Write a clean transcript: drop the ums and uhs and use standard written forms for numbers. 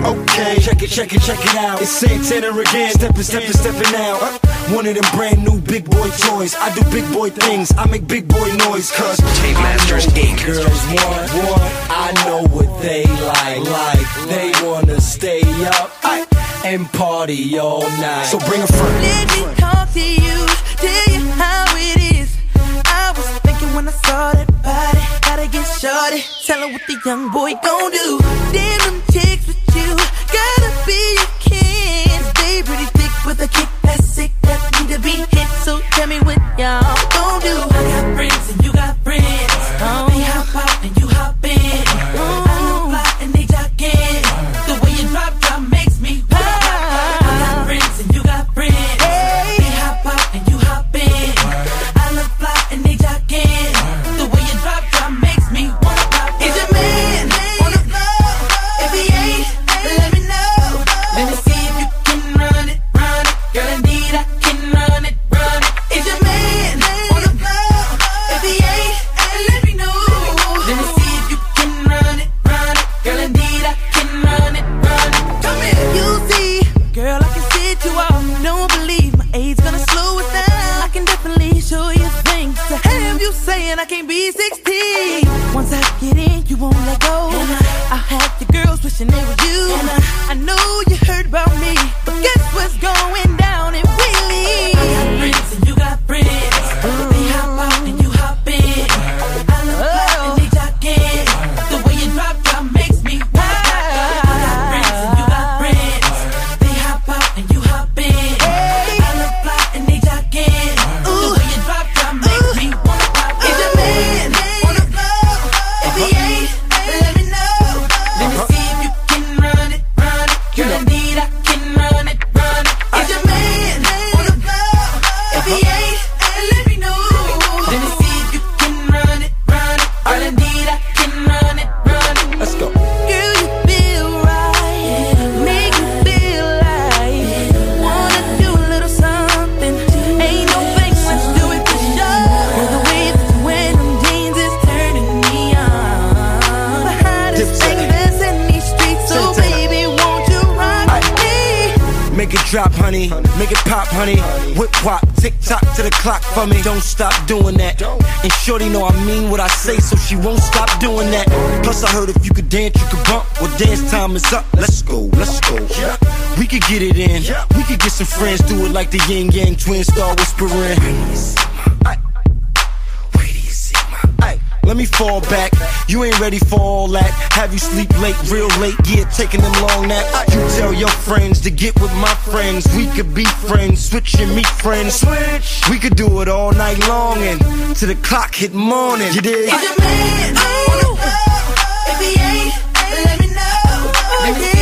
Okay, check it out. It's Santana again, stepping out. One of them brand new big boy toys. I do big boy things, I make big boy noise. Cause Tape Masters Inc. Girls want, I know what they like. They wanna stay up and party all night. So bring a friend. Let me talk to you, tell you how it is. I was thinking when I saw that body, gotta get shorty, tell her what the young boy gon' do. Damn them chicks with you, gotta be your kin. They pretty thick with a kick that's sick, that need to be hit. So tell me what y'all gon' do. I got friends and you got friends. They hop out and you hop in. I look fly and they jogging. The way you drop makes me wild. I got friends and you got friends. They hop out and you hop in. I look fly and they jogging. The way you drop makes me wanna pop. Is your man on the floor? If he ain't, let me know. Let me see if you can run it. Girl, indeed I can run it. Is your man on the floor? If he ain't, let me know. Let me see if you can run it. Girl, indeed I can run it. Come here. You see, girl, I can sit you off. Don't believe my age gonna slow it down. I can definitely show you things to have you saying I can't be 16. Once I get in, you won't let go. I have the girls wishing they were you. I know you heard about me, but guess what's going down in Wheelie? I got friends and you got friends. They hop out and you hop in. I look fly and they jogging. The way you drop makes me wild. I got friends and you got friends. They hop out and you hop in. I look fly and they jogging. The way you drop makes me wanna pop. Is your man on the floor? If he ain't, let me know. Let me see if you can run it. Girl, indeed I can run it. Is your man on the floor? If he ain't, let me know. Let me see if you can run it. Girl, indeed I can run it. Let's go. Girl, you feel right, make you feel like wanna do a little something. Ain't no fake, let's do it for sure. Girl, the way that you wear them jeans is turning me on. The hottest thing that's in these streets, so baby, won't you rock me? Make it drop, honey. Make it pop, honey. Whip wop, tick tock to the clock for me. Don't stop doing that. And shorty know I mean what I say, so she won't stop doing that. Plus I heard if you could dance, you could bump. Well, dance time is up. Let's go. We could get it in. We could get some friends, do it like the yin yang twins, start whispering. Let me fall back, you ain't ready for all that. Have you sleep late, real late, yeah, taking them long naps. You tell your friends to get with my friends. We could be friends, switch and meet friends. We could do it all night long and till the clock hit morning. You dig? Is your man on the floor? If he ain't, let me know.